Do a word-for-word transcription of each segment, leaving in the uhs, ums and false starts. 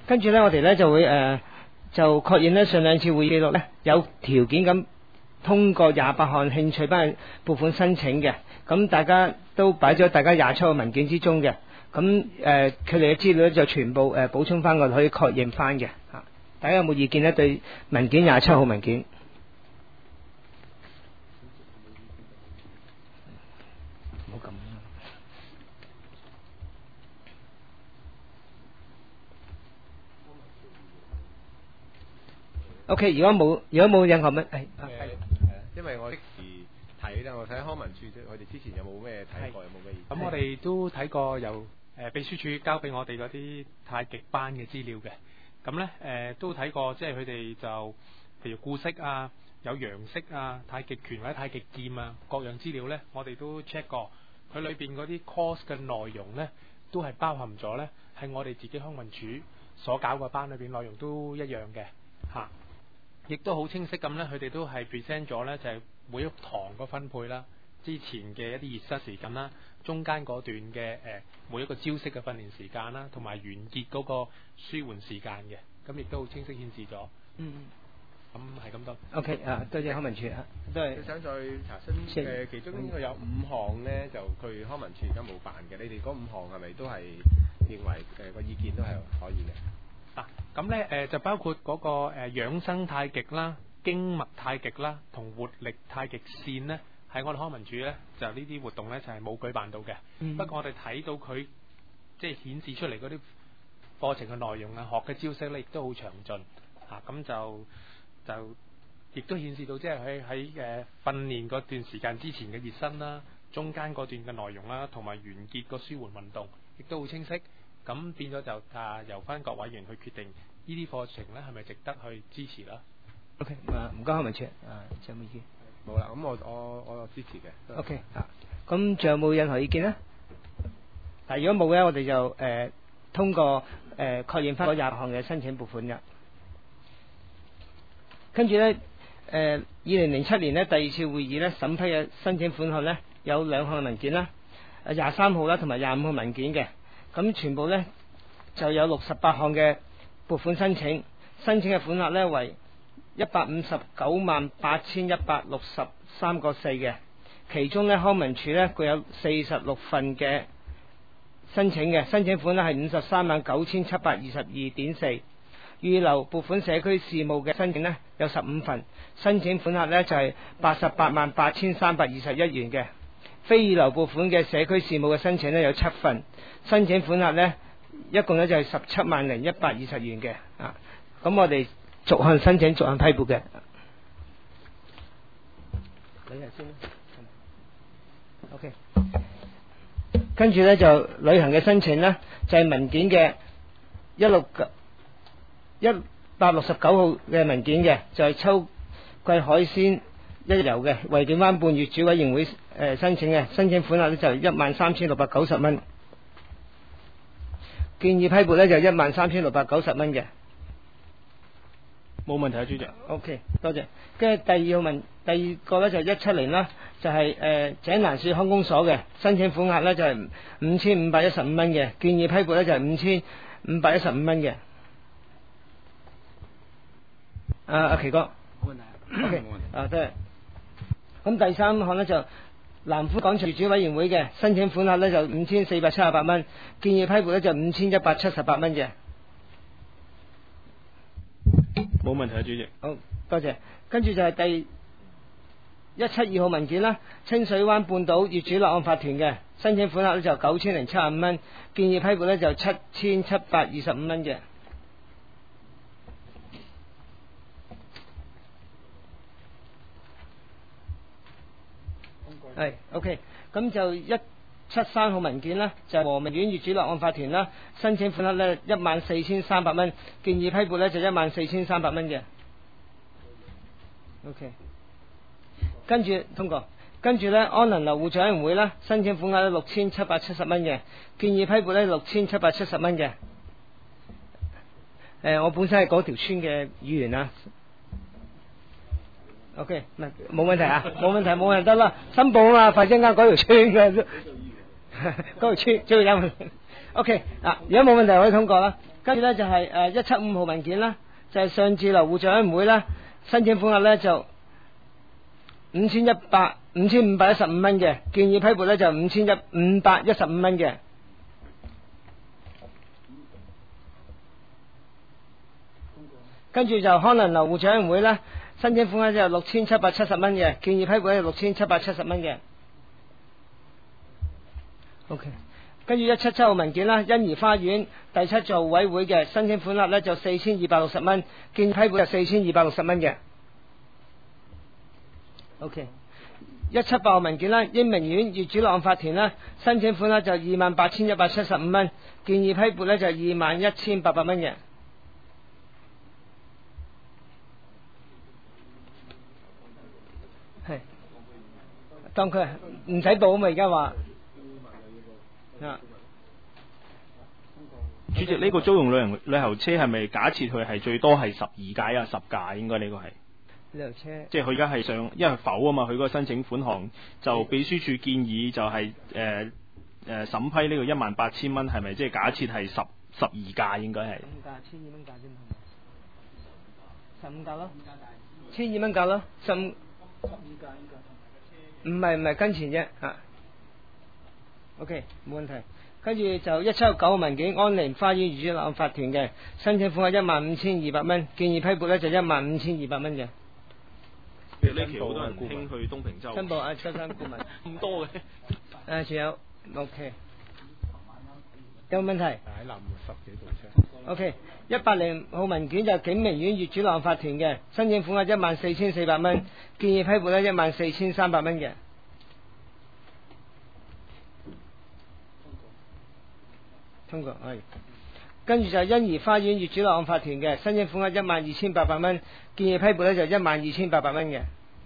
跟住咧，我哋咧就會誒、呃、就確認咧上兩次會議記錄咧有條件咁通過廿八項興趣班撥款申請嘅，咁大家都擺咗大家廿七個文件之中嘅，咁誒佢哋嘅資料咧就全部誒、呃、補充翻，我哋可以確認翻嘅嚇。大家有冇意見咧？對文件廿七號文件？唔好咁。O.K. 如果冇如果冇任何乜係， 因為我即時睇咧，我睇康文署佢哋之前有冇咩睇過，有冇咩意見？ 咁我哋都睇過由誒秘書處交俾我哋嗰啲太極班嘅資料嘅，咁咧誒都睇過，即係佢哋就譬如固式啊、有楊式啊、太極拳或者太極劍啊各樣資料咧，我哋都 check 過，佢裏邊嗰啲 course 嘅內容咧都係包含咗咧，係我哋自己康文署所搞嘅班裏邊內容都一樣嘅嚇。亦都好清晰咁咧，佢哋都係 present 咗咧，就係每一堂個分配啦，之前嘅一啲熱身時間啦，中間嗰段嘅誒每一個招式嘅訓練時間啦，同埋完結嗰個舒緩時間嘅，咁亦都好清晰顯示咗。嗯嗯。咁係咁多。OK 啊，多謝康文署啊，都係。 想再查詢誒，其中應該有五項咧，就佢康文署而家冇辦嘅，你哋嗰五項係咪都係認為誒個意見都係可以嘅？ 嗱，咁咧誒就包括嗰個誒養生太極啦、經脈太極啦同活力太極線咧，喺我哋康文署咧就呢啲活動咧就係冇舉辦到嘅。嗯、不過我哋睇到佢即係顯示出嚟嗰啲課程嘅內容啊、學嘅招式咧，亦都好詳盡嚇。咁、啊、就就亦都顯示到即係喺喺誒訓練嗰段時間之前嘅熱身啦、中間嗰段嘅內容啦，同埋完結個舒緩運動，亦都好清晰。咁變咗就啊，由翻各委員去決定呢啲課程咧係咪值得去支持啦。 OK，啊唔該，康文署啊，仲有冇意見？ 冇啦，咁我我我支持嘅。 OK 啊，咁仲有冇任何意見咧？嗱，如果冇咧，我哋就誒、呃、通過誒、呃、確認翻嗰廿項嘅申請撥款嘅。跟住咧，誒二零零七年咧第二次會議咧審批嘅申請款項咧有兩項文件啦，誒廿三號啦同埋廿五號文件嘅。咁全部咧就有六十八項嘅撥款申請，申請嘅款額咧為一百五十九萬八千一百六十三個四嘅，其中咧康文署咧具有四十六份嘅申請嘅，申請款咧係五十三萬九千七百二十二點四，預留撥款社區事務嘅申請咧有十五份，申請款額咧就係八十八萬八千三百二十一元嘅。非預留撥款嘅社區事務嘅申請咧有七份，申請款額咧一共咧就係十七萬零一百二十元嘅啊。咁我哋逐項申請逐項批撥嘅。你係先啦。OK。跟住咧就旅行嘅申請咧就係、是、文件嘅一六一百六十九號嘅文件嘅，就係、是、秋季海鮮一日遊嘅維景灣半月主委員會誒、呃、申請嘅，申請款額咧就一萬三千六百九十蚊，建議批撥咧就一萬三千六百九十蚊嘅。 冇問題啊，主席。 OK， 多謝。跟住第二號問，第二個咧就一七年啦，就係、是、誒、呃、井欄樹康公所嘅申請款額咧就係五千五百一十五蚊嘅，建議批撥咧就係五千五百一十五蚊嘅。啊，阿奇哥。 冇問題。OK， 冇問題。 啊，多謝。咁第三項咧就南寬廣場業主委員會嘅申請款額咧就五千四百七十八蚊，建議批撥咧就五千一百七十八蚊嘅。 冇問題啊，主席。 好，多謝。跟住就係第一七二號文件啦，清水灣半島業主立案法團嘅申請款額咧就九千零七十五蚊，建議批撥咧就七千七百二十五蚊嘅。係 OK， 咁就一七三號文件啦，就係、和明苑業主立案法團啦，申請款額咧一萬四千三百蚊，建議批撥咧就一萬四千三百蚊嘅。OK， 跟住通過，跟住咧安能樓互助委員會啦，申請款額咧六千七百七十蚊嘅，建議批撥咧六千七百七十蚊嘅。誒、呃，我本身係嗰條村嘅議員啊。OK， 冇問題啊，冇問題冇問題得啦，申報啊嘛，快陣間嗰條村嘅。 嗰條村最有 OK 嗱，如果冇問題可以通過啦。跟住咧就係誒一七五號文件啦，就係、是、上至樓戶委員會啦，申請款額咧就五千一百五千五百一十五蚊嘅，建議批撥咧就五千一五百一十五蚊嘅。跟住就康能樓戶委員會啦，申請款額就六千七百七十蚊嘅，建議批撥咧六千七百七十蚊嘅。OK。跟住一七七號文件啦，欣怡花園第七座委會嘅申請款額咧就四千二百六十蚊，建議批撥就四千二百六十蚊嘅。OK， 一七八號文件啦，英明苑業主立案法團啦，申請款額就二萬八千一百七十五蚊，建議批撥咧就二萬一千八百蚊嘅。係，當佢唔使報啊嘛，而家話。啊， 主席，呢、這個租用旅行旅遊車係咪假設佢係最多係十二架啊？十架應該呢個係旅遊車， 即係佢而家係上，因為否啊嘛，佢嗰個申請款項就秘書處建議就係誒誒審批呢個一萬八千蚊，係咪即係假設係十十二架應該係？五架千二蚊價啫嘛， 十五架咯，千二蚊價咯，十五十二架應該唔係唔係跟前啫啊。OK， 冇問題。跟住就一七九號文件，安寧花園業主立案法團嘅申請款係一萬五千二百蚊，建議批撥咧就一萬五千二百蚊嘅。 其實呢期好多人興去東平洲。 申報啊，周生顧問。 咁多嘅。 誒，仲有 OK， 有冇問題？ 喺南十幾部車。 OK， 一百零號文件就係景明苑業主立案法團嘅申請款係一萬四千四百蚊，建議批撥咧一萬四千三百蚊嘅。通過係，跟住就係欣怡花園業主立案法團嘅申請款額一萬二千八百蚊，建議批撥咧就一萬二千八百蚊嘅。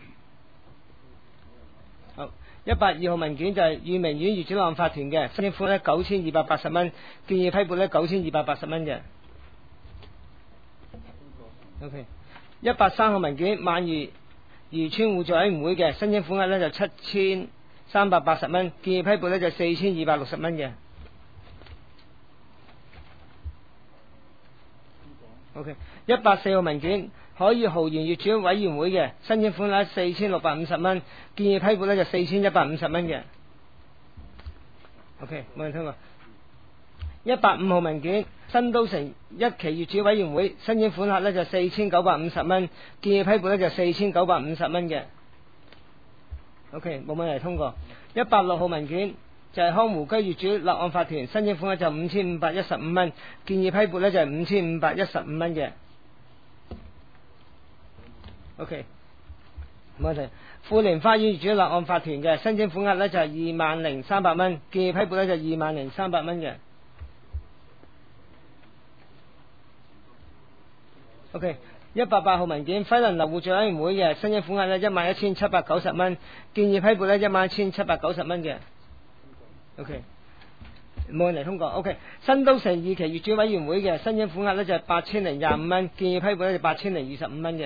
好，一百二號文件就係裕明苑業主立案法團嘅申請款咧九千二百八十蚊，建議批撥咧九千二百八十蚊嘅。OK， 一百三號文件萬宜漁村互助委員會嘅申請款額咧就七千三百八十蚊，建議批撥咧就四千二百六十蚊嘅。OK， 一百四號文件海悦豪園業主委員會嘅申請款額四千六百五十蚊，建議批撥咧就四千一百五十蚊嘅。OK， 冇人聽過。一百五號文件新都城一期業主委員會申請款額咧就四千九百五十蚊，建議批撥咧就四千九百五十蚊嘅。OK， 冇問題通過。一百六號文件就係康湖居業主立案法團申請款額就五千五百一十五蚊，建議批撥咧就係五千五百一十五蚊嘅。OK， 冇問題。富寧花園業主立案法團嘅申請款額咧就係二萬零三百蚊，建議批撥咧就二萬零三百蚊嘅。OK， 一百八號文件輝能樓戶委員會嘅申請款額咧一萬一千七百九十蚊，建議批撥咧一萬一千七百九十蚊嘅。OK， 冇人嚟通過。OK， 新都城二期業主委員會嘅申請款額咧就係八千零廿五蚊，建議批撥咧就八千零二十五蚊嘅。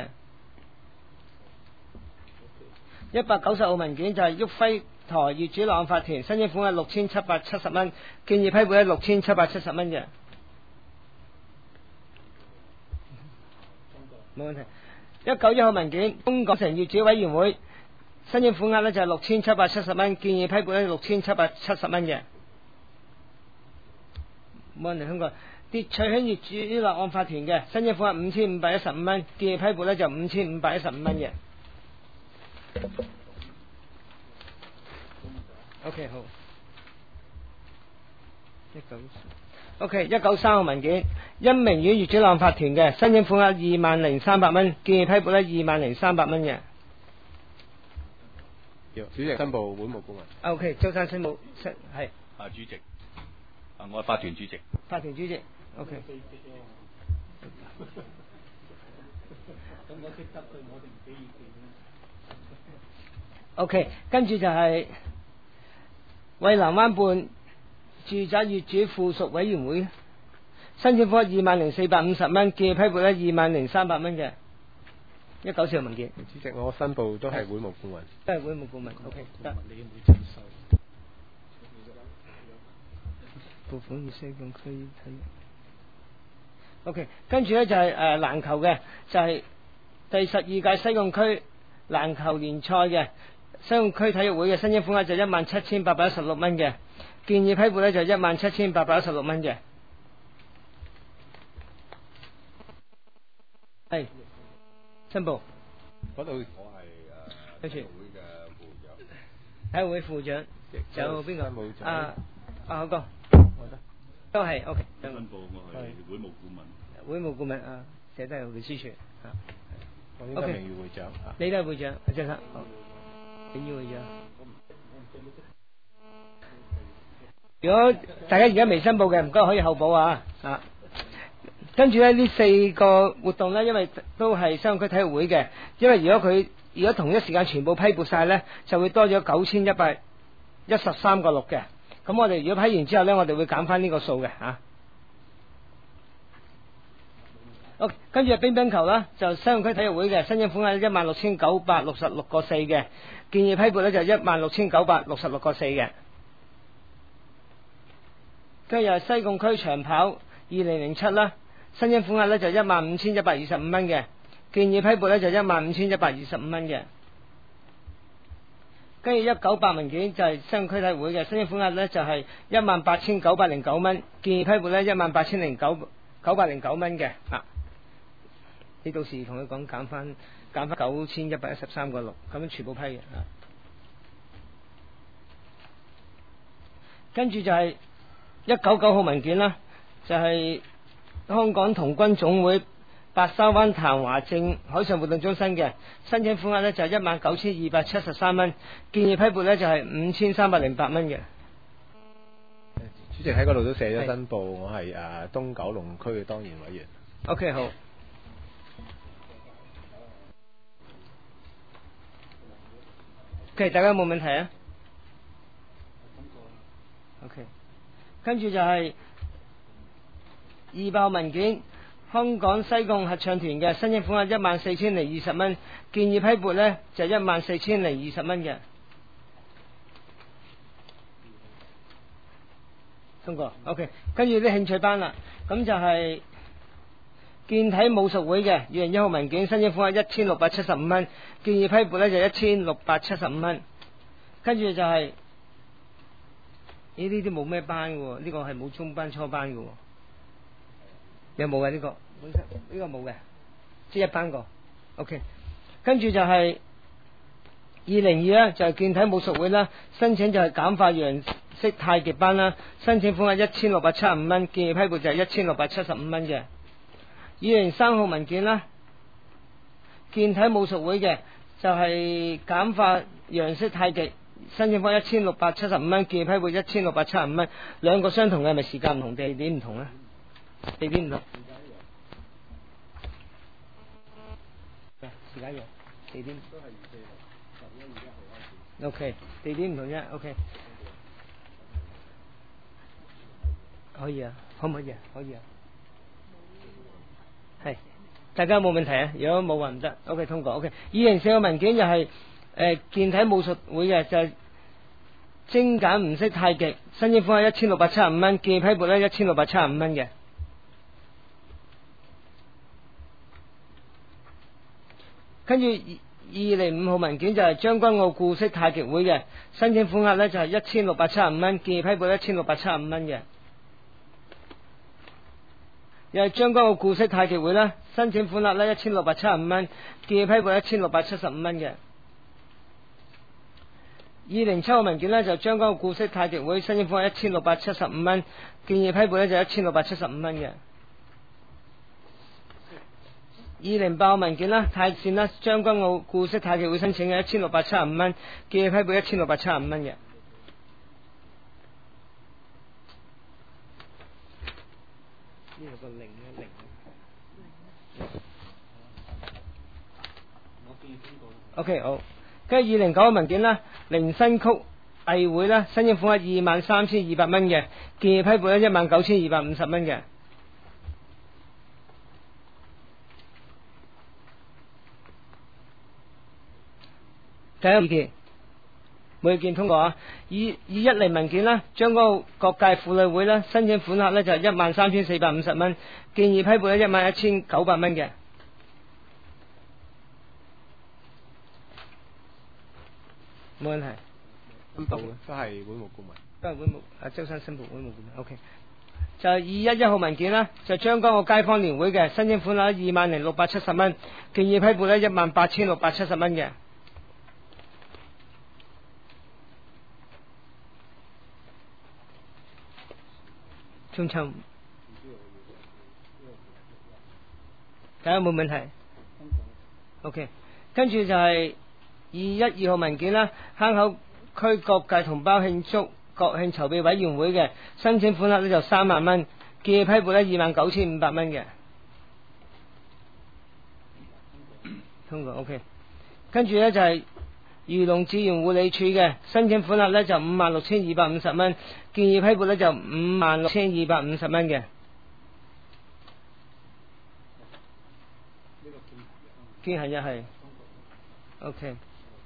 一百九十號文件就係旭輝台業主立案法團申請款額六千七百七十蚊，建議批撥咧六千七百七十蚊嘅。冇問題。一九一號文件東港城業主委員會申請款額咧就係六千七百七十蚊，建議批撥咧六千七百七十蚊嘅。冇人嚟通過。秩翠興業主立案法團嘅申請款額五千五百一十五蚊，建議批撥咧就五千五百一十五蚊嘅。OK 好。一九。OK 一九三號文件欣明苑業主立案法團嘅申請款額二萬零三百蚊，建議批撥咧二萬零三百蚊嘅。 主席申報會務顧問。 O K， 周生申報係。 啊，主席，啊，我係法團主席。 法團主席。O K。咁我識得佢，我哋唔俾意見。O K， 跟住就係蔚藍灣畔住宅業主附屬委員會申請款二萬零四百五十蚊，建議批撥咧二萬零三百蚊嘅。一九四號文件。 主席，我申報都係會務顧問。 都係會務顧問。O K， 得。 撥款與西貢區體育。OK， 跟住咧就係誒籃球嘅，就係、是、第十二屆西貢區籃球聯賽嘅西貢區體育會嘅申請款額就一萬七千八百一十六蚊嘅，建議批撥咧就一萬七千八百一十六蚊嘅。係申報嗰度我係誒跟住會嘅會長， 體育會副長，仲有邊個？啊啊好哥，都係 OK。 申報我係會務顧問。 會務顧問啊，寫低係秘書處啊。 我應該名譽會長啊。 你都係會長，張生，好，名譽會長。如果大家而家未申報嘅，唔該可以後補啊啊！跟住咧呢四個活動咧，因為都係西貢區體育會嘅，因為如果佢如果同一時間全部批撥晒咧，就會多咗九千一百一十三個六嘅。咁我哋如果批完之後咧，我哋會減翻呢個數嘅嚇。好，跟住係乒乓球啦，就西貢區體育會嘅申請款係一萬六千九百六十六個四嘅，建議批撥咧就一萬六千九百六十六個四嘅。跟住係西貢區長跑二零零七啦，申請款額咧就一萬五千一百二十五蚊嘅，建議批撥咧就一萬五千一百二十五蚊嘅。跟住一九八文件就係西貢區體育會嘅申請款額咧就係一萬八千九百零九蚊，建議批撥咧一萬八千零九九百零九蚊嘅啊。你到時同佢講減翻減翻九千一百一十三個六，咁樣全部批嘅啊。跟住就係一九九號文件啦，就係、是、香港童軍總會白沙灣潭華正海上活動中心嘅申請款額呢就係一萬九千二百七十三蚊，建議批撥呢就係五千三百零八蚊嘅。 主席喺嗰度都寫咗申報，我係誒、呃、東九龍區嘅當然委員。 OK 好。OK 大家有冇問題啊 ？OK。跟住就係二百號文件，香港西貢合唱團嘅申請款額一萬四千零二十蚊，建議批撥呢就一萬四千零二十蚊嘅。通過 OK。跟住啲興趣班啦，咁就係健體武術會嘅二零一號文件，申請款額一千六百七十五蚊，建議批撥呢就一千六百七十五蚊。跟住就係、是。咦？呢啲冇咩班嘅喎，呢、這個係冇中班初班嘅喎，有冇嘅呢個？本身呢個冇嘅，即係一班個。OK， 跟住就係二零二啦，就係健體武術會啦，申請就係簡化楊式太極班啦，申請款係一千六百七十五蚊，建議批撥就係一千六百七十五蚊嘅。二零三號文件啦，健體武術會嘅就係簡化楊式太極。申請款一千六百七十五蚊，建議批撥一千六百七十五蚊，兩個相同嘅，係咪時間唔同，地點唔同咧？地點唔同。時間一樣，地點都係二四六十一月一號開始。O K， 地點唔同啫。O K， 可以啊，可唔可以啊？可以啊。係，大家有冇問題啊？如果冇話唔得。O K， 通過。O K， 二零四個文件就係、是。誒、呃，健體武術會嘅就係、是、精簡唔識太極，申請款係一千六百七十五蚊，建議批撥咧一千六百七十五蚊嘅。跟住二零五號文件就係將軍澳固式太極會嘅，申請款額咧就係一千六百七十五蚊，建議批撥一千六百七十五蚊嘅。又係將軍澳固式太極會啦，申請款額咧一千六百七十五蚊，建議批撥一千六百七十五蚊嘅。二零七號文件呢，就將軍澳固式太極會申請款係一千六百七十五蚊，建議批撥呢就一千六百七十五蚊嘅。二零八號文件啦，太線啦，將軍澳固式太極會申請嘅一千六百七十五蚊，建議批撥一千六百七十五蚊嘅。呢個個零一零。OK 好。跟住二零九嘅文件啦，凌新曲藝會啦，申請款係二萬三千二百蚊嘅，建議批撥咧一萬九千二百五十蚊嘅。第一意見每件通過啊。以以一厘文件啦，將嗰個各界婦女會咧申請款額咧就係一萬三千四百五十蚊，建議批撥咧一萬一千九百蚊嘅。冇問題。 申報都係會務顧問。 都係會務啊，周生申報會務顧問。O K。就係二一一號文件啦，就將嗰個街坊聯會嘅申請款額二萬零六百七十蚊，建議批撥咧一萬八千六百七十蚊嘅。中秋，大家冇問題。O K， 跟住就係二一二號文件啦，坑口區各界同胞慶祝國慶籌備委員會嘅申請款額呢就三萬蚊，建議批撥呢二萬九千五百蚊嘅。通過 OK， 跟住呢就係漁農自然護理署嘅申請款額呢就五萬六千二百五十蚊，建議批撥呢就五萬六千二百五十蚊嘅。建行日係 OK。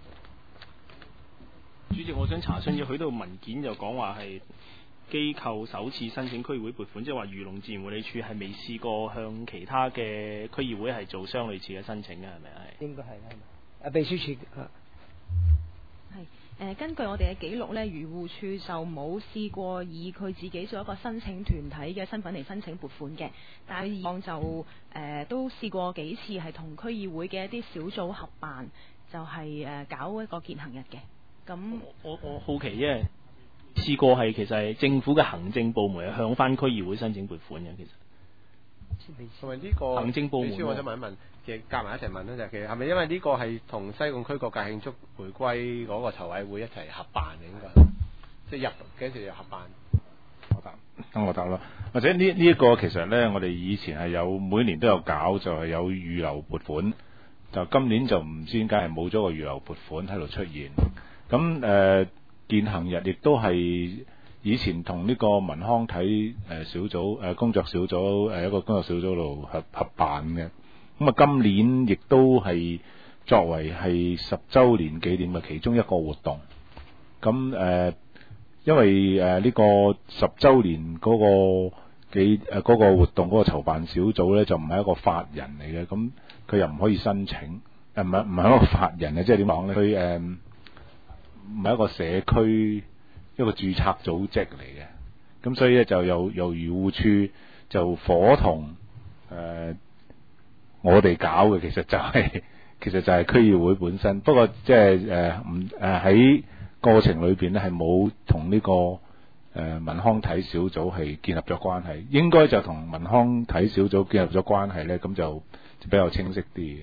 主席，我想查詢嘅，佢度文件就講話係機構首次申請區議會撥款，即係話漁農自然護理署係未試過向其他嘅區議會係做相類似嘅申請嘅，係咪啊？ 應該係啦，係咪？啊，秘書處啊， 係誒，根據我哋嘅記錄呢，漁護署就冇試過以佢自己做一個申請團體嘅身份嚟申請撥款嘅，但係以往就誒、呃、都試過幾次係同區議會嘅一啲小組合辦，就係、是、誒搞一個健行日嘅。咁我我好奇啫，試過係其實係政府嘅行政部門係向翻區議會申請撥款嘅，其實。 同埋呢個行政部門， 我想問一問，其實夾埋一齊問咧，就係其實係咪因為呢個係同西貢區各界慶祝回歸嗰個籌委會一齊合辦嘅應該，即係入幾時就合辦？ 我答，等我答啦。或者呢呢一個其實咧，我哋以前係有每年都有搞，就係、是、有預留撥款，就今年就唔知點解係冇咗個預留撥款喺度出現。咁誒健行日亦都係以前同呢個民康體誒小組誒工作小組誒一個工作小組度合合辦嘅。咁啊今年亦都係作為係十週年紀念嘅其中一個活動。咁誒因為誒呢個十週年嗰個幾誒嗰個活動嗰個籌辦小組咧就唔係一個法人嚟嘅，咁佢又唔可以申請誒唔係唔係一個法人嘅，即係點講咧？佢誒唔係一個社區一個註冊組織嚟嘅，咁所以咧就由由漁護署就夥同誒、呃、我哋搞嘅，其實就係、是、其實就係區議會本身。不過即係誒唔誒喺過程裏邊咧係冇同呢個誒、呃、民康體小組係建立咗關係，應該就同民康體小組建立咗關係咧，咁就就比較清晰啲嘅。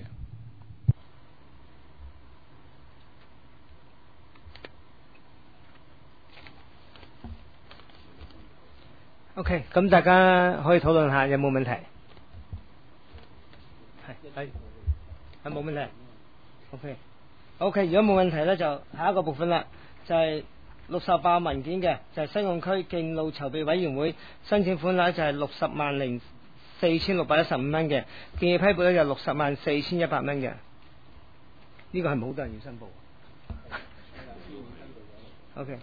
OK， 咁大家可以討論下有冇問題？係係係冇問題。OK OK， 如果冇問題咧，就下一個部分啦，就係六十八文件嘅，就係西貢區徑路籌備委員會申請款額就係六十萬零四千六百一十五蚊嘅，建議批撥咧就六十萬四千一百蚊嘅。呢個係冇好多人要申報。OK。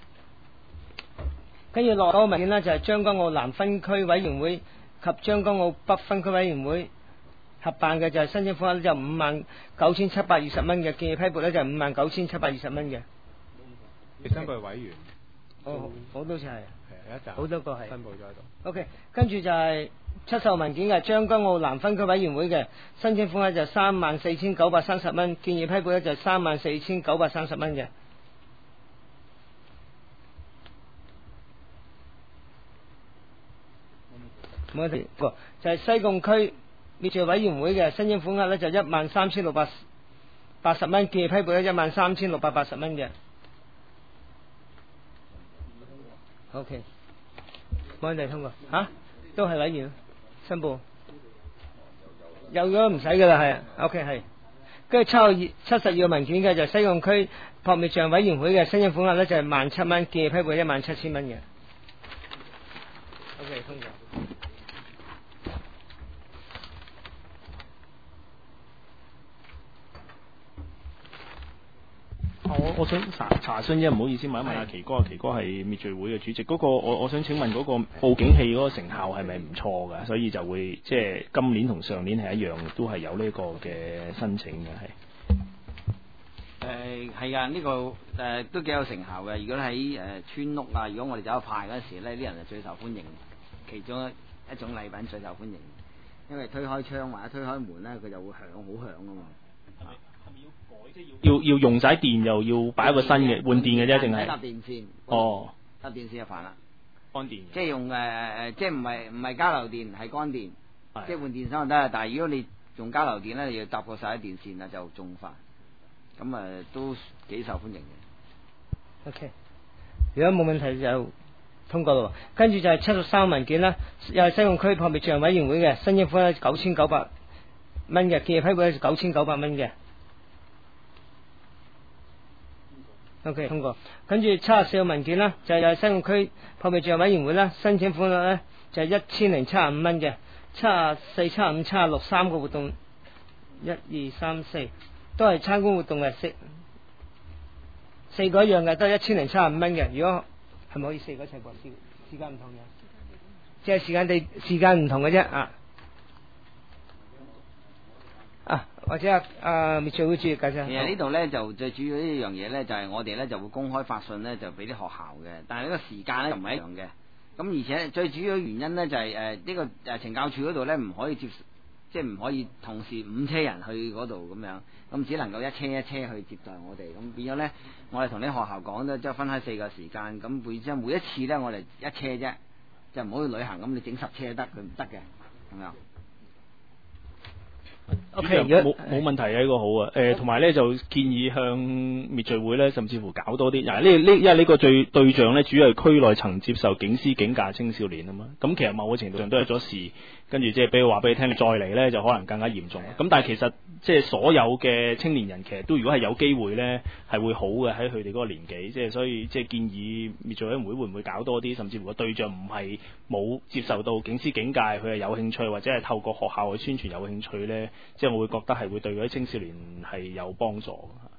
跟住落嗰個文件呢，就係將軍澳南分區委員會及將軍澳北分區委員會合辦嘅，就係申請款額就五萬九千七百二十蚊嘅，建議批撥呢就係五萬九千七百二十蚊嘅。 申報委員， 哦，好多次係，係有一集， 好多個係。 申報咗喺度。 OK，跟住就係七十號文件嘅將軍澳南分區委員會嘅申請款額就三萬四千九百三十蚊，建議批撥呢就係三萬四千九百三十蚊嘅。冇問題，就係西貢區滅罪委員會嘅申請款額呢就一萬三千六百八十蚊，建議批撥呢一萬三千六百八十蚊嘅。OK， 冇問題通過嚇、啊，都係委員申報，有咗唔使噶啦，係 OK 係。跟住七號七十二個文件嘅就係西貢區撲滅罪委員會嘅申請款額呢就係萬七蚊，建議批撥一萬七千蚊嘅。OK 通過。 好， 我我想查查詢啫，唔好意思問一問阿奇哥，奇哥係滅罪會嘅主席。嗰、個我我想請問嗰個報警器嗰個成效係咪唔錯㗎？所以就會即係今年同上年係一樣，都係有呢個嘅申請嘅係。 誒係㗎，呢、個誒、呃、都幾有成效嘅。如果喺誒、呃、村屋啊，如果我哋走去派嗰陣時咧，啲人係最受歡迎，其中一種禮品最受歡迎，因為推開窗或者推開門咧，佢就會響好響啊嘛。 係咪係咪要改即係要要要用晒電又要擺一個新嘅換電嘅啫，定係搭電線？ 哦， 搭電線就煩啦， 乾電。 即係用誒誒，即係唔係唔係交流電，係乾電， 係即係換電箱就得。但係如果你用交流電咧，你要搭過晒啲電線啊，就仲煩。咁誒、呃、都幾受歡迎嘅。 OK， 如果冇問題就通過咯。跟住就係七十三文件啦，又係西貢區撲滅罪行委員會嘅新政府咧九千九百蚊嘅，建議批撥咧九千九百蚊嘅。OK 通過。跟住七十四個文件啦，就係又係西貢區撲滅罪行委員會啦，申請款額咧就係一千零七十五蚊嘅，七十四、七十五、七十六三個活動，一二三四。都係參觀活動嘅，四四個一樣嘅，都係一千零七十五蚊嘅。如果係咪可以四個一齊報？時時間唔同嘅，即係時間地時間唔同嘅啫啊啊！或者啊啊滅罪會主席解釋。 其實呢度咧就最主要一樣嘢咧，就係、是、我哋咧就會公開發信咧，就俾啲學校嘅，但係呢個時間咧就唔係一樣嘅。咁而且最主要原因咧就係誒呢個誒懲教處嗰度咧唔可以接。即係唔可以同時五車人去嗰度咁樣，咁只能夠一車一車去接待我哋，咁變咗咧，我哋同啲學校講咧，即係分開四個時間，咁每即係每一次咧，我哋一車啫，就唔好去旅行咁，你整十車得，佢唔得嘅，咁樣。 O K，冇冇問題啊，呢、這個好啊。誒、呃，同埋咧就建議向滅罪會咧，甚至乎搞多啲。嗱，呢呢因為呢個最對象咧，主要係區內曾接受警司警戒青少年啊嘛。咁其實某個程度上都係咗事，跟住即係俾佢話俾你聽，再嚟咧就可能更加嚴重。咁但係其實即係所有嘅青年人，其實都如果係有機會咧，係會好嘅喺佢哋嗰個年紀。即係所以即係建議滅罪委員會會唔會搞多啲，甚至乎個對象唔係冇接受到警司警戒，佢係有興趣或者係透過學校去宣傳有興趣咧。即係我會覺得係會對嗰啲青少年係有幫助。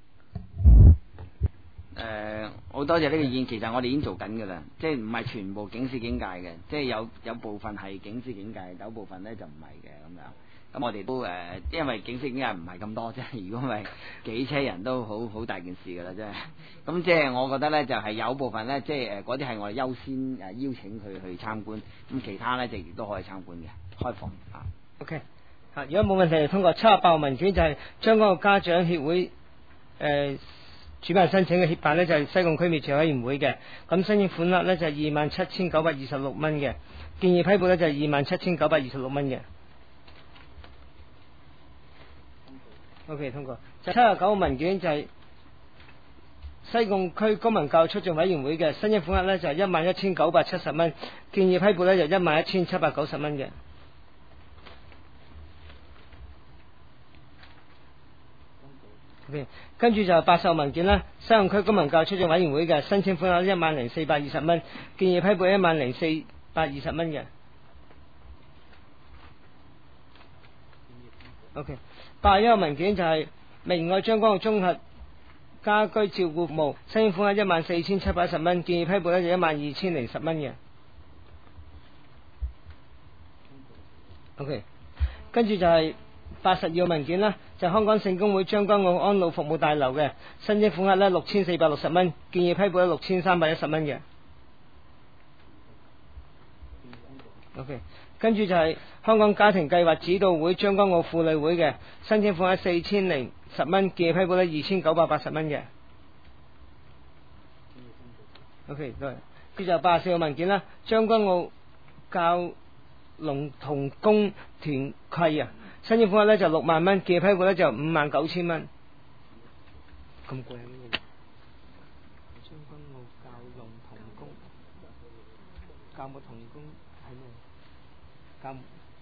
誒、呃，好多謝呢個意見。其實我哋已經做緊㗎啦，即係唔係全部警司警戒嘅，即係有有部分係警司警戒，有部分咧就唔係嘅咁樣。咁我哋都誒、呃，因為警司警戒唔係咁多啫。如果唔係幾車人都好好大件事㗎啦，真係。咁即係我覺得咧，就係、是、有部分咧，即係誒嗰啲係我哋優先誒邀請佢去參觀，咁其他咧就亦都可以參觀嘅，開放啊。 OK。啊！如果冇問題，就通過七十八號文件就係將嗰個家長協會誒、呃、主辦申請嘅協辦呢，就係、是、西貢區滅罪委員會嘅。咁申請款額呢，就係二萬七千九百二十六蚊嘅，建議批撥呢，就係二萬七千九百二十六蚊嘅。OK， 通過。七十九號文件就係西貢區公民教育促進委員會嘅，申請款額呢，就係一萬一千九百七十蚊，建議批撥呢，就一萬一千七百九十蚊嘅。Okay. 跟住就八十號文件啦，西貢區公民教育促進委員會嘅申請款額一萬零四百二十蚊，建議批撥一萬零四百二十蚊嘅。OK， 八十一號文件就係明愛將軍澳綜合家居照顧服務，申請款額一萬四千七百一十蚊，建議批撥咧就一萬二千零十蚊嘅。OK， 跟住就係八十二號文件啦，就香港聖公會將軍澳安老服務大樓嘅申請款額咧六千四百六十蚊，建議批撥咧六千三百一十蚊嘅。OK， 跟住就係香港家庭計劃指導會將軍澳婦女會嘅申請款額四千零十蚊，建議批撥咧二千九百八十蚊嘅。OK， 多謝。跟住就八十四號文件啦，將軍澳教龍同工團契啊。申請款額咧就六萬蚊，建議批撥咧就五萬九千蚊。咁貴呢個？將軍澳教龍同工，教牧同工係咩？教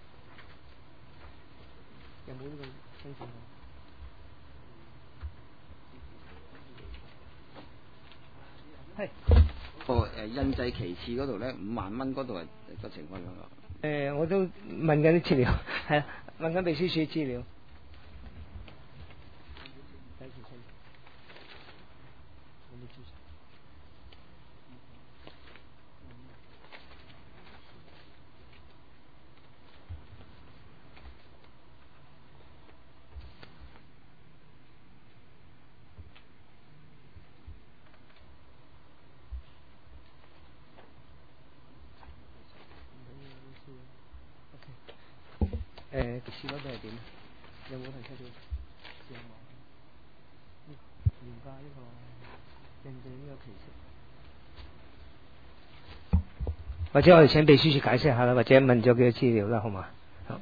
有冇呢個申請？係。 個誒印製旗幟嗰度咧，五萬蚊嗰度係個情況點樣？ 誒、呃，我都問緊啲資料，係啊，問緊秘書處資料。 誒騎士嗰度係點？有冇提出到？有冇？原價呢個認證呢個騎士，或者我哋請秘書處解釋下啦，或者問咗幾多資料啦，好嘛？好。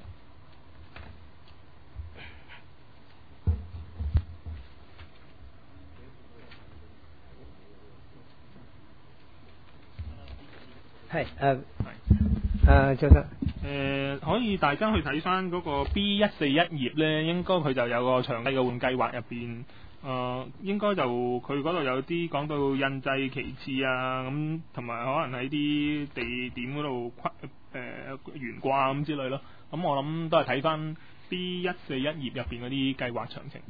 係誒誒，就得。 誒、可以大家去睇翻嗰個 B 一四一頁呢，應該佢就有個詳細嘅換計劃入邊，誒、應該就佢嗰度有啲講到印製旗幟啊，咁同埋可能喺啲地點嗰度誒懸掛咁之類咯。咁我諗都係睇翻 B 一四一頁入邊嗰啲計劃詳情。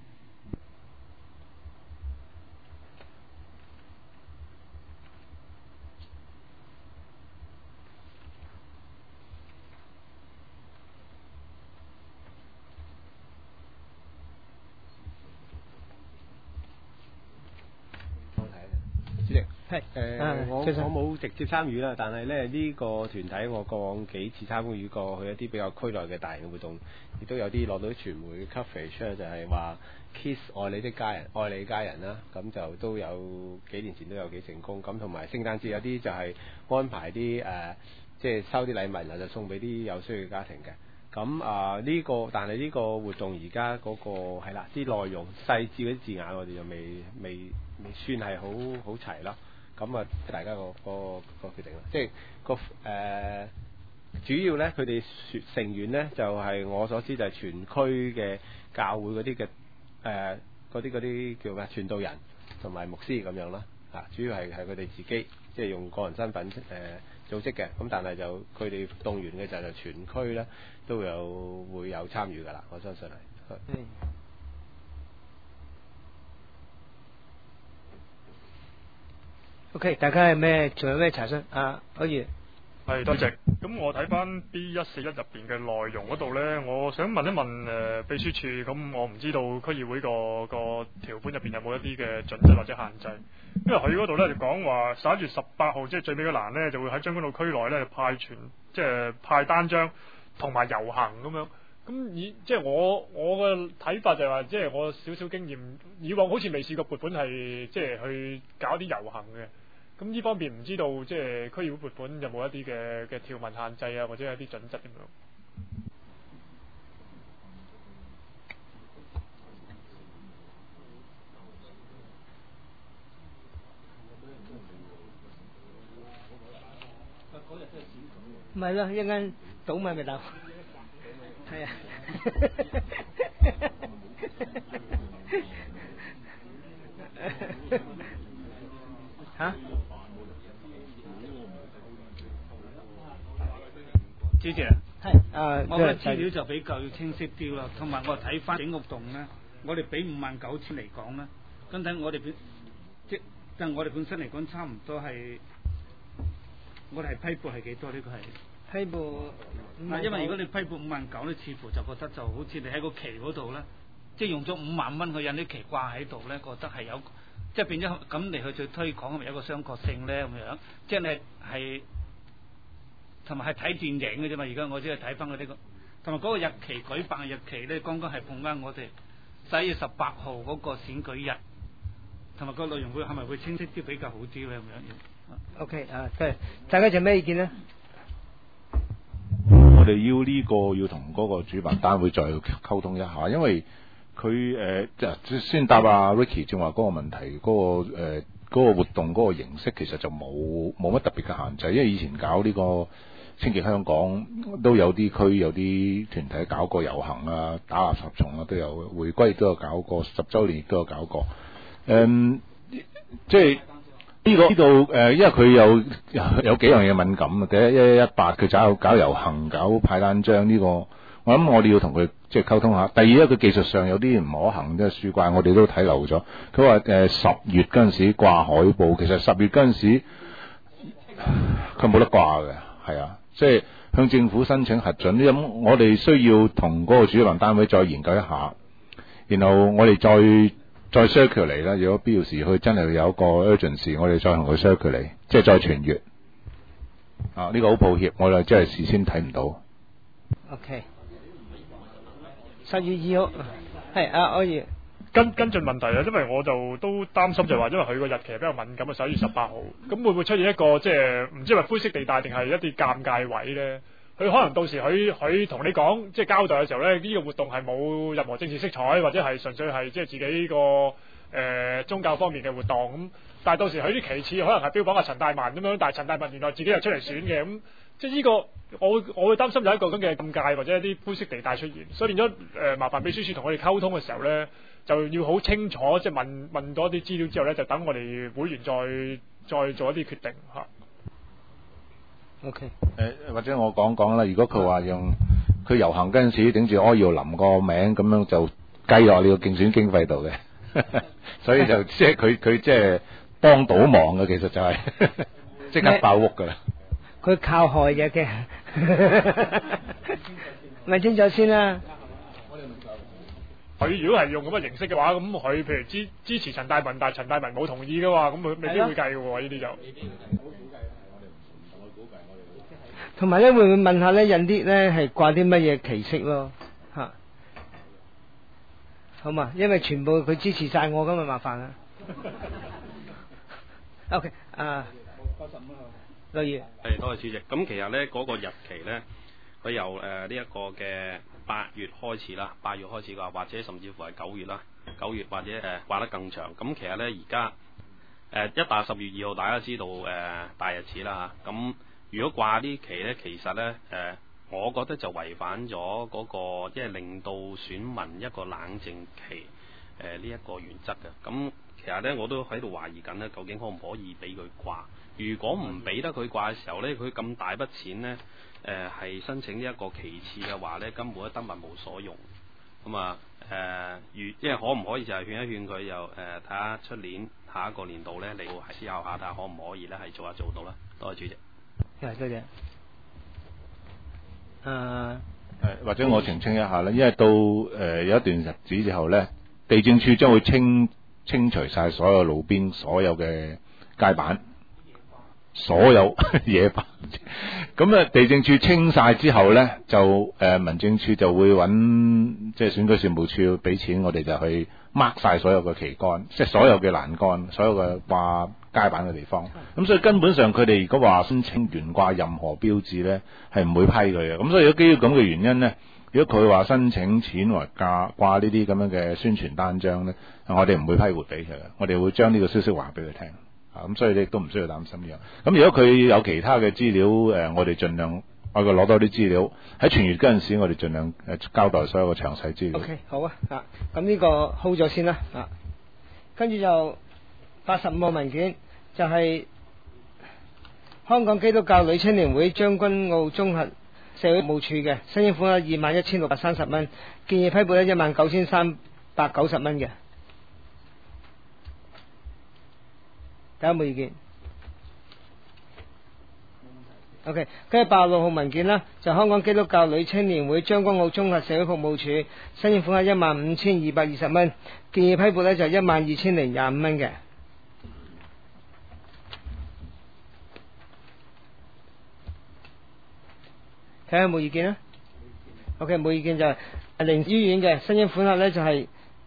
主席， 係誒、 啊我我先生冇直接參與啦，但係咧呢、個團體我過往幾次參與過去一啲比較區內嘅大型嘅活動，亦都有啲攞到啲傳媒 coverage 出嚟，就係話 Kiss 愛你的家人，愛你家人啦，咁就都有幾年前都有幾成功，咁同埋聖誕節有啲就係安排啲誒、呃即係收啲禮物，然後就送俾啲有需要嘅家庭嘅。咁啊呢個，但係呢個活動而家嗰個係啦，啲內容細緻嗰啲字眼，我哋就未未未算係好好齊咯。咁啊，大家個個個決定啦，即係個誒、呃、主要咧，佢哋成員咧就係、是、我所知就係全區嘅教會嗰啲嘅誒嗰啲嗰啲叫咩傳道人同埋牧師咁樣啦。啊，主要係係佢哋自己即係用個人身份誒、呃、組織嘅，咁但係就佢哋動員嘅就係全區咧都有會有參與㗎啦，我相信係。 嗯。OK，大家係咩？仲有咩查詢？啊，可以。 係多謝。咁我睇翻 B 一四一入邊嘅內容嗰度呢，我想問一問誒、呃、秘書處，咁我唔知道區議會個個條款入邊有冇一啲嘅準則或者限制？因為佢嗰度呢，就講話十一月十八號即係最尾嗰欄呢，就會喺將軍澳區內呢派傳即係派單張同埋遊行咁樣。咁以即係我我嘅睇法就係話，即係我少少經驗，以往好似未試過撥款係即係去搞啲遊行嘅。咁呢方面唔知道，即係區議會撥款有冇一啲嘅嘅條文限制啊，或者有啲準則咁樣？ 唔係咯，一陣間倒咪咪倒，係啊。嚇？ 主席啊， 係啊， 我嘅資料就比較清晰啲啦，同埋我睇翻整個動咧，我哋俾五萬九千嚟講咧，咁睇我哋本即但我哋本身嚟講，差唔多係我哋係批撥係幾多？呢個係批撥啊，因為如果你批撥五萬九咧，似乎就覺得就好似你喺個旗嗰度咧，即係用咗五萬蚊去印啲旗掛喺度咧，覺得係有即係變咗咁嚟去做推廣，係咪有一個雙確性咧咁樣？即係你係。同埋係睇電影嘅啫嘛，而家我只係睇翻佢呢個，同埋嗰個日期舉辦嘅日期咧，剛剛係碰啱我哋十一月十八號嗰個選舉日，同埋個內容會係咪會清晰啲比較好啲咧咁樣 ？OK 啊，對，大家有咩意見呢？ 我哋要呢個要同嗰個主辦單位再溝通一下，因為佢誒即係先答阿 Ricky 正話嗰個問題，嗰、嗰個誒嗰、呃嗰個活動嗰個形式其實就冇冇乜特別嘅限制，因為以前搞呢個清潔香港都有啲區有啲團體搞過遊行啊、打垃圾蟲啊都有，回歸都有搞過，十週年亦都有搞過。誒、嗯，即係呢、呢個呢度誒，因為佢有有，有幾樣嘢敏感啊。第一，一一一八佢搞搞遊行、搞派單張呢、呢個，我諗我哋要同佢即係溝通下。第二咧，佢技術上有啲唔可行，即係樹怪，我哋都睇漏咗。佢話誒十月嗰陣時掛海報，其實十月嗰陣時佢冇得掛嘅，係啊。即係向政府申請核准，咁我哋需要同嗰個主辦單位再研究一下，然後我哋再再 circulate 啦。如果必要時，佢真係有一個 urgency，我哋再同佢 circulate，即係再傳閱。啊，呢、這個好抱歉，我哋真係事先睇唔到。 OK， 十月二號係啊，可以。 跟跟進問題啊，因為我就都擔心就係話，因為佢個日期係比較敏感啊，十一月十八號，咁會唔會出現一個即係唔知係咪灰色地帶定係一啲尷尬位咧？佢可能到時佢佢同你講即係交代嘅時候咧，呢、這個活動係冇任何政治色彩，或者係純粹係即係自己個誒、呃、宗教方面嘅活動咁。但係到時佢啲旗幟可能係標榜阿陳大文咁樣，但係陳大文原來自己又出嚟選嘅咁，即係呢、這個我會我會擔心有一個咁嘅尷尬或者一啲灰色地帶出現，所以變咗誒、呃、麻煩秘書處同我哋溝通嘅時候咧。就要好清楚，即係問問多啲資料之後咧，就等我哋會員再再做一啲決定嚇。 OK。 誒或者我講講啦，如果佢話用佢遊行嗰陣時頂住柯耀林個名咁樣就計落你個競選經費度嘅，所以就即係佢佢即係幫倒忙嘅，其實就係、是、即刻爆屋㗎啦。 佢靠害嘅嘅，問清楚先啦。 佢如果係用咁嘅形式嘅話，咁佢譬如支支持陳大文，但係陳大文冇同意嘅話，咁佢未必會計嘅喎，呢啲就。 同埋咧，會唔會問下咧，印啲咧係掛啲乜嘢旗飾咯？嚇，好嘛？因為全部佢支持晒我，咁咪麻煩啦。OK，啊，八十蚊啊，例如。 係多謝主席。咁其實咧嗰、那個日期咧，佢由誒呢一個嘅。八月開始啦，八月開始嘅話，或者甚至乎係九月啦，九月或者誒掛、呃、得更長。咁其實咧而家誒一大十月二號，大家知道誒、呃、大日子啦嚇。咁如果掛呢期咧，其實咧誒、呃，我覺得就違反咗嗰、那個即係令到選民一個冷靜期誒呢一個原則嘅。咁其實咧我都喺度懷疑緊咧，究竟可唔可以俾佢掛？如果唔俾得佢掛嘅時候咧，佢咁大筆錢咧。誒係、呃、申請呢一個旗幟嘅話咧，根本都得物無所用。咁啊誒，如即係可唔可以就係勸一勸佢，又誒睇下出年下一個年度咧，你要係思考下睇下可唔可以咧係做下做到啦。多謝主席。 係多謝。誒、呃， 誒或者我澄清一下啦，因為到誒、呃、有一段日子之後咧，地政處將會清清除晒所有路邊所有嘅街板。所有野板，咁啊地政處清晒之後咧，就誒、呃、民政處就會揾即係選舉事務處俾錢，我哋就去 mark 晒所有嘅旗杆，即係所有嘅欄杆，所有嘅掛街板嘅地方。咁所以根本上佢哋如果話申請懸掛任何標誌咧，係唔會批佢嘅。咁所以如果基於咁嘅原因咧，如果佢話申請錢或掛掛呢啲咁樣嘅宣傳單張咧，我哋唔會批活俾佢嘅，我哋會將呢個消息話俾佢聽。啊，咁所以你都唔需要擔心呢樣。咁如果佢有其他嘅資料，誒、呃，我哋盡量我佢攞多啲資料喺全月嗰陣時，我哋盡量誒交代所有嘅詳細資料。 OK， 好啊，啊，咁呢個 hold 咗先啦，啊，跟住就八十五號文件就係、是、香港基督教女青年會將軍澳綜合社會服務處嘅申請款係二萬一千六百三十蚊，建議批撥咧一萬九千三百九十蚊嘅。大家有冇意見 ？OK， 跟住八十六號文件啦，就香港基督教女青年會將軍澳綜合社會服務處申請款係一萬五千二百二十蚊，建議批撥咧就一萬二千零廿五蚊嘅。睇下有冇意見啊 ？OK， 冇意見就係靈醫院嘅申請款額咧就係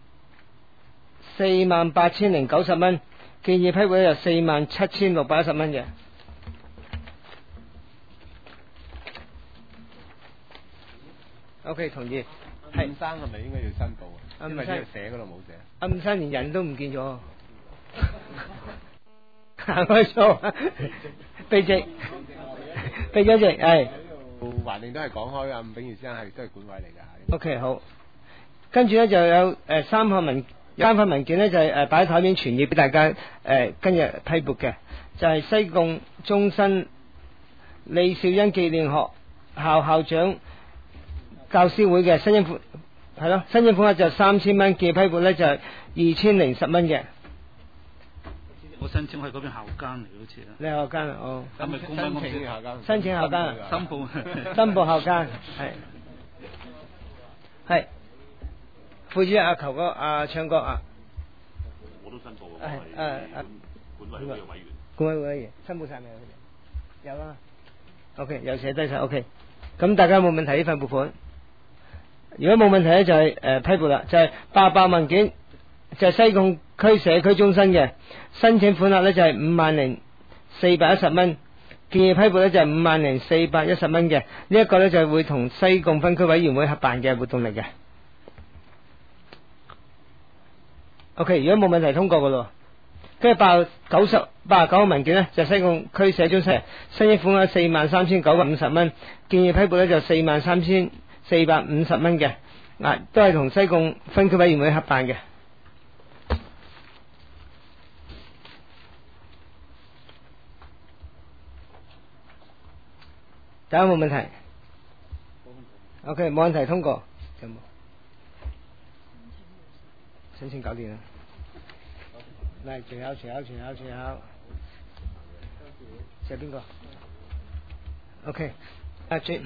四萬八千零九十蚊。建議批撥有四萬七千六百一十蚊嘅。OK， 同意。 係伍生係咪應該要申報啊？因為呢度寫嗰度冇寫。 阿伍生連人都唔見咗，行開咗，避席，避咗席，係。 環定都係講開啊，伍炳賢先生係都係管委嚟㗎。 OK， 好。跟住咧就有誒、呃、三項文。三份文件呢，就係誒擺喺台面傳閱俾大家誒、呃、今日批撥嘅，就係、是、西貢中新李兆恩紀念學校校長教師會嘅申請款係咯，申請款額就三千蚊，建議批撥呢就係二千零十蚊嘅。 我申請去嗰邊校監嚟好似啦。 你係校監啊？哦。 咁咪公民公司校監。 申請校監啊？ 申報。 申報校監係係。副主任阿球哥阿昌哥啊， 我都申報啊，係誒誒管委會嘅委員， 管委會委員申報晒未？有啦 ，OK， 又寫低晒 OK， 咁大家有冇問題呢份撥款？ 如果冇問題咧，就係、是、誒、呃、批撥啦，就係八百文件，就係、是、西貢區社區中心嘅申請款額咧，就係五萬零四百一十蚊，建議批撥咧就係五萬零四百一十蚊嘅。呢一個咧就係會同西貢分區委員會合辦嘅活動嚟嘅。OK， 如果冇問題通過噶咯，跟住八九十八十九個文件呢，就西貢區社中心申請款額四萬三千九百五十蚊，建議批撥呢就四萬三千四百五十蚊嘅，嗱都係同西貢分區委員會合辦嘅。大家冇問題 ？OK， 冇問題通過。有冇？申請搞掂啦。嚟，仲有，仲有，仲有，仲有。係邊個 ？OK， 阿 J，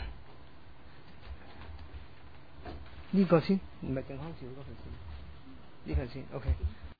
呢個先，唔係健康照嗰份先，呢份先 OK。